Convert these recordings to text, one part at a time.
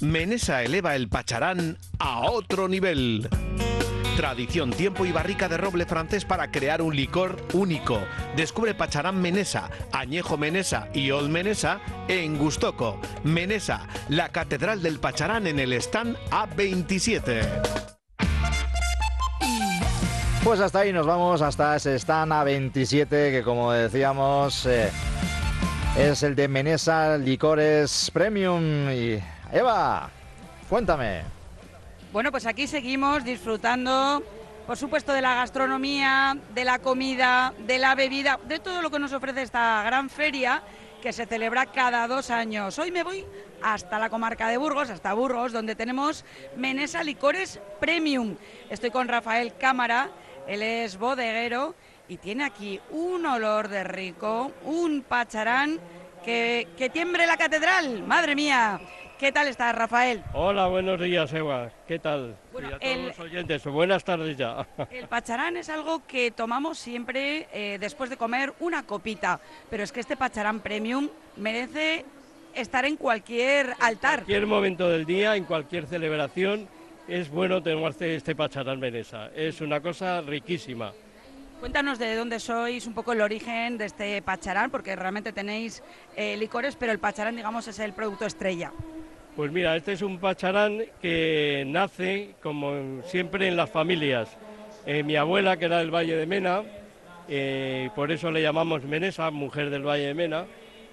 Menesa eleva el pacharán a otro nivel. Tradición, tiempo y barrica de roble francés para crear un licor único. Descubre Pacharán Menesa, Añejo Menesa y Old Menesa en Gustoco. Menesa, la catedral del pacharán en el stand A27. Pues hasta ahí nos vamos, hasta ese stand A27 que, como decíamos, es el de Menesa Licores Premium. Y Eva, cuéntame. Bueno, pues aquí seguimos disfrutando, por supuesto, de la gastronomía, de la comida, de la bebida, de todo lo que nos ofrece esta gran feria que se celebra cada 2 años. Hoy me voy hasta la comarca de Burgos, hasta Burgos, donde tenemos Menesa Licores Premium. Estoy con Rafael Cámara, él es bodeguero y tiene aquí un olor de rico, un pacharán que tiembre la catedral. ¡Madre mía! ¿Qué tal estás, Rafael? Hola, buenos días, Eva. ¿Qué tal? Bueno, y a todos los oyentes, buenas tardes ya. El pacharán es algo que tomamos siempre después de comer una copita, pero es que este pacharán premium merece estar en cualquier altar. En cualquier momento del día, en cualquier celebración, es bueno tomarse este pacharán Menesa. Es una cosa riquísima. Cuéntanos de dónde sois, un poco el origen de este pacharán, porque realmente tenéis licores, pero el pacharán, digamos, es el producto estrella. Pues mira, este es un pacharán que nace, como siempre, en las familias. Mi abuela, que era del Valle de Mena, por eso le llamamos Menesa, mujer del Valle de Mena,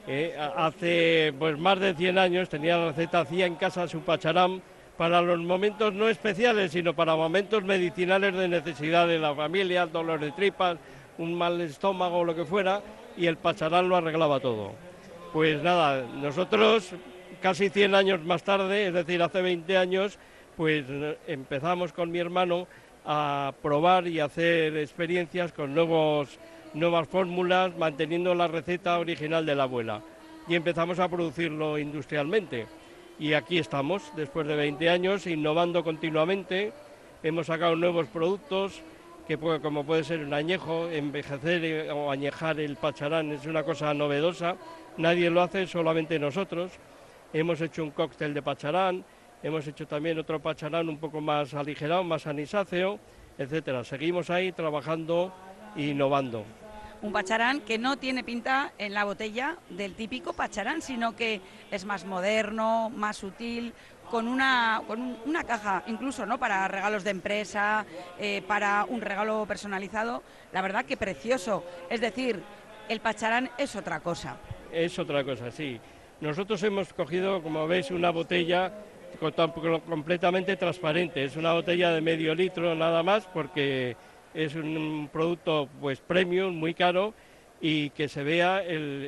hace pues más de 100 años tenía la receta, hacía en casa su pacharán para los momentos no especiales, sino para momentos medicinales de necesidad de la familia, dolor de tripas, un mal estómago o lo que fuera, y el pacharán lo arreglaba todo. Pues nada, nosotros casi 100 años más tarde, es decir, hace 20 años, pues empezamos con mi hermano a probar y hacer experiencias con nuevas fórmulas, manteniendo la receta original de la abuela. Y empezamos a producirlo industrialmente. Y aquí estamos, después de 20 años, innovando continuamente. Hemos sacado nuevos productos, como puede ser un añejo, envejecer o añejar el pacharán es una cosa novedosa. Nadie lo hace, solamente nosotros. Hemos hecho un cóctel de pacharán, hemos hecho también otro pacharán un poco más aligerado, más anisáceo, etcétera. Seguimos ahí trabajando e innovando. Un pacharán que no tiene pinta en la botella del típico pacharán, sino que es más moderno, más sutil, con una caja incluso, ¿no?, para regalos de empresa, para un regalo personalizado. La verdad que precioso. Es decir, el pacharán es otra cosa. Es otra cosa, sí. Nosotros hemos cogido, como veis, una botella completamente transparente. Es una botella de medio litro nada más, porque es un producto pues premium, muy caro, y que se vea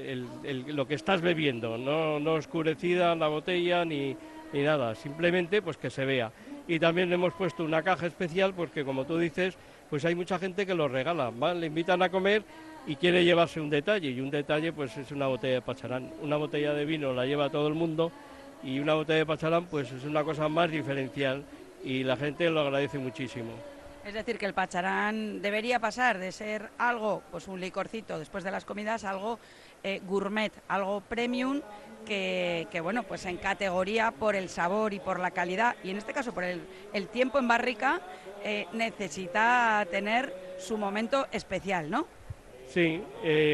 lo que estás bebiendo, no oscurecida la botella ni nada, simplemente pues que se vea. Y también le hemos puesto una caja especial porque, como tú dices, pues hay mucha gente que lo regala, ¿va? Le invitan a comer y quiere llevarse un detalle, y un detalle pues es una botella de pacharán. Una botella de vino la lleva todo el mundo, y una botella de pacharán pues es una cosa más diferencial y la gente lo agradece muchísimo. Es decir, que el pacharán debería pasar de ser algo, pues un licorcito después de las comidas, algo gourmet, algo premium, que bueno, pues en categoría por el sabor y por la calidad, y en este caso por el tiempo en barrica, necesita tener su momento especial, ¿no? Sí,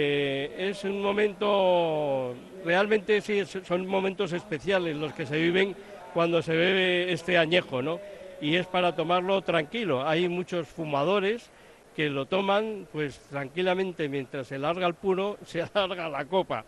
es un momento, realmente sí, son momentos especiales los que se viven cuando se bebe este añejo, ¿no? Y es para tomarlo tranquilo. Hay muchos fumadores que lo toman pues tranquilamente, mientras se larga el puro, se alarga la copa,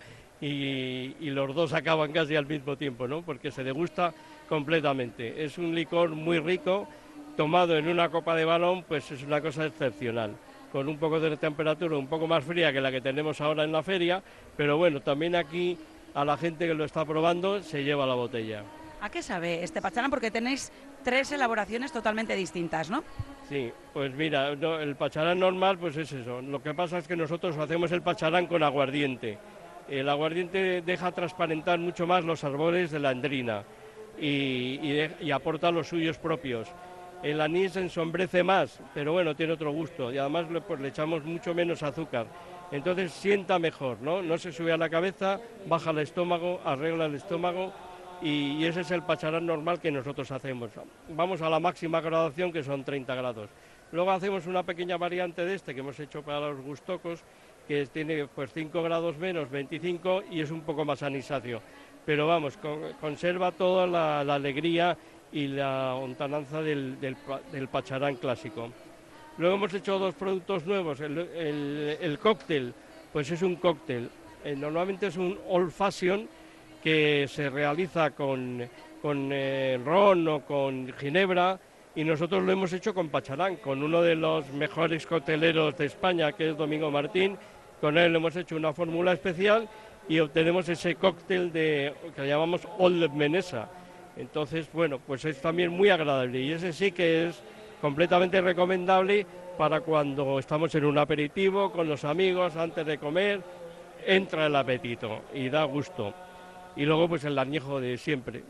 y los dos acaban casi al mismo tiempo, ¿no? Porque se degusta completamente. Es un licor muy rico, tomado en una copa de balón, pues es una cosa excepcional, con un poco de temperatura un poco más fría que la que tenemos ahora en la feria, pero bueno, también aquí a la gente que lo está probando se lleva la botella. ¿A qué sabe este pacharán? Porque tenéis 3 elaboraciones totalmente distintas, ¿no? Sí, pues mira, el pacharán normal pues es eso. Lo que pasa es que nosotros hacemos el pacharán con aguardiente. El aguardiente deja transparentar mucho más los sabores de la endrina y aporta los suyos propios. El anís ensombrece más, pero bueno, tiene otro gusto, y además pues le echamos mucho menos azúcar. Entonces sienta mejor, ¿no? No se sube a la cabeza, baja el estómago, arregla el estómago, y ese es el pacharán normal que nosotros hacemos. Vamos a la máxima graduación, que son 30 grados. Luego hacemos una pequeña variante de este que hemos hecho para los gustocos, que tiene pues 5 grados menos, 25, y es un poco más anisacio. Pero vamos, conserva toda la alegría y la hontananza del pacharán clásico. Luego hemos hecho 2 productos nuevos. El cóctel, pues es un cóctel. Normalmente es un old fashion que se realiza con ron o con ginebra, y nosotros lo hemos hecho con pacharán, con uno de los mejores cocteleros de España, que es Domingo Martín. Con él hemos hecho una fórmula especial y obtenemos ese cóctel que llamamos Old Menesa. Entonces, bueno, pues es también muy agradable, y ese sí que es completamente recomendable para cuando estamos en un aperitivo con los amigos, antes de comer, entra el apetito y da gusto. Y luego pues el añejo de siempre,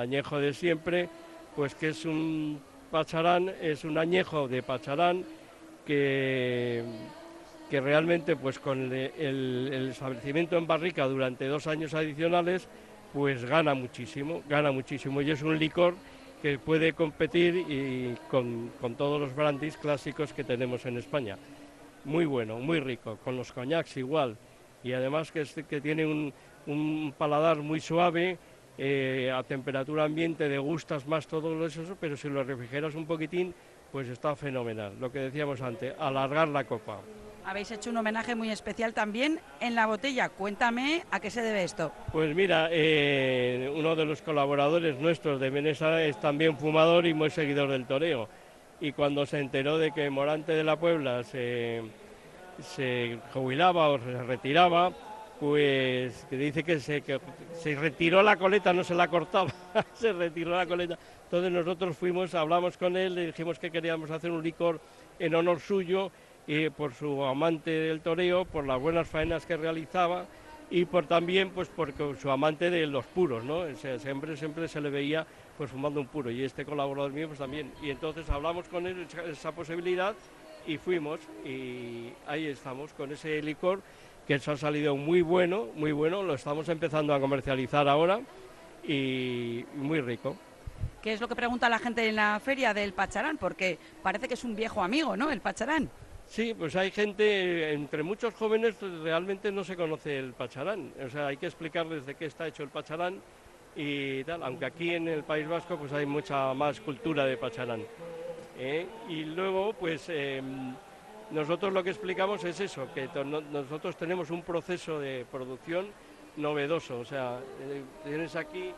pues que es un pacharán, es un añejo de pacharán que realmente pues con el establecimiento en barrica durante 2 años adicionales pues gana muchísimo, y es un licor que puede competir con todos los brandies clásicos que tenemos en España. Muy bueno, muy rico, con los coñacs igual, y además que tiene un paladar muy suave, a temperatura ambiente degustas más todo eso, pero si lo refrigeras un poquitín, pues está fenomenal. Lo que decíamos antes, alargar la copa. Habéis hecho un homenaje muy especial también en la botella. Cuéntame a qué se debe esto. Pues mira, uno de los colaboradores nuestros de Menesa es también fumador y muy seguidor del toreo. Y cuando se enteró de que Morante de la Puebla se jubilaba o se retiraba, pues que dice que se retiró la coleta, no se la cortaba, se retiró la coleta. Entonces nosotros hablamos con él, le dijimos que queríamos hacer un licor en honor suyo, y por su amante del toreo, por las buenas faenas que realizaba, y también pues porque su amante de los puros, ¿no? Siempre se le veía pues fumando un puro, y este colaborador mío pues también. Y entonces hablamos con él esa posibilidad y fuimos, y ahí estamos con ese licor que ha salido muy bueno, lo estamos empezando a comercializar ahora y muy rico. ¿Qué es lo que pregunta la gente en la feria del pacharán? Porque parece que es un viejo amigo, ¿no?, el pacharán. Sí, pues hay gente, entre muchos jóvenes realmente no se conoce el pacharán, o sea, hay que explicarles de qué está hecho el pacharán y tal, aunque aquí en el País Vasco pues hay mucha más cultura de pacharán. Y luego pues nosotros lo que explicamos es eso, que nosotros tenemos un proceso de producción novedoso, o sea, tienes aquí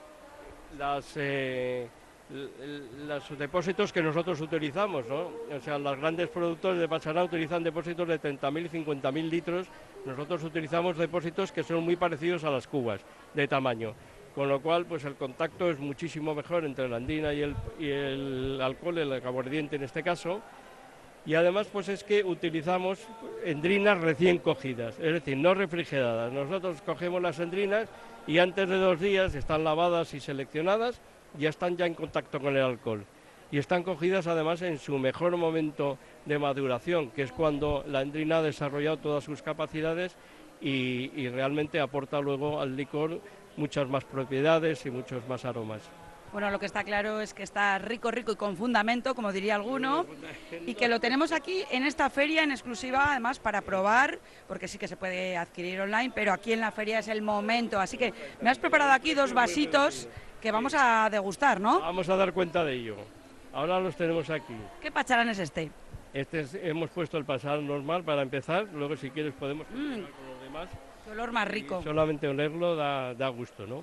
los depósitos que nosotros utilizamos, ¿no? O sea, los grandes productores de pacharán utilizan depósitos de 30.000 y 50.000 litros, nosotros utilizamos depósitos que son muy parecidos a las cubas de tamaño, con lo cual pues el contacto es muchísimo mejor entre la andina y el alcohol, el aguardiente en este caso, y además pues es que utilizamos endrinas recién cogidas, es decir, no refrigeradas. Nosotros cogemos las endrinas y antes de 2 días están lavadas y seleccionadas, ya están en contacto con el alcohol, y están cogidas además en su mejor momento de maduración, que es cuando la endrina ha desarrollado todas sus capacidades y realmente aporta luego al licor muchas más propiedades y muchos más aromas. Bueno, lo que está claro es que está rico y con fundamento, como diría alguno, y que lo tenemos aquí en esta feria en exclusiva, además, para probar, porque sí que se puede adquirir online, pero aquí en la feria es el momento. Así que me has preparado aquí 2 vasitos que vamos a degustar, ¿no? Vamos a dar cuenta de ello. Ahora los tenemos aquí. ¿Qué pacharán es este? Hemos puesto el pacharán normal para empezar, luego si quieres podemos continuar con los demás. Qué olor más rico. Y solamente olerlo da gusto, ¿no?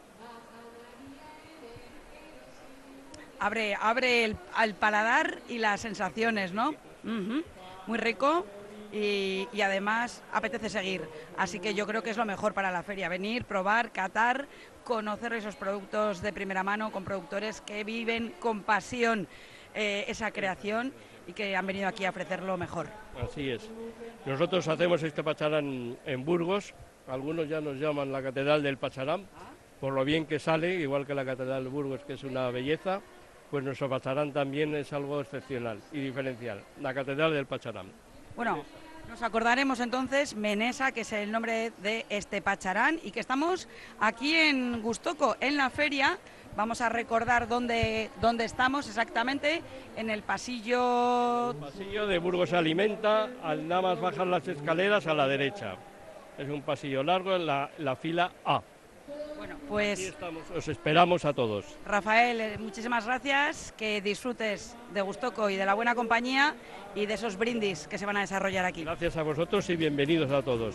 Abre el paladar y las sensaciones, ¿no? Muy rico y además apetece seguir. Así que yo creo que es lo mejor para la feria, venir, probar, catar, conocer esos productos de primera mano con productores que viven con pasión esa creación y que han venido aquí a ofrecer lo mejor. Así es. Nosotros hacemos este pacharán en Burgos, algunos ya nos llaman la Catedral del Pacharán, por lo bien que sale, igual que la Catedral de Burgos, que es una belleza, pues nuestro pacharán también es algo excepcional y diferencial, la Catedral del Pacharán. Bueno, Nos acordaremos entonces, Menesa, que es el nombre de este pacharán, y que estamos aquí en Gustoco, en la feria. Vamos a recordar dónde estamos exactamente, en el pasillo... El pasillo de Burgos Alimenta, al nada más bajar las escaleras a la derecha. Es un pasillo largo en la fila A. Bueno, Aquí pues estamos, os esperamos a todos. Rafael, muchísimas gracias, que disfrutes de Gustoco y de la buena compañía y de esos brindis que se van a desarrollar aquí. Gracias a vosotros y bienvenidos a todos.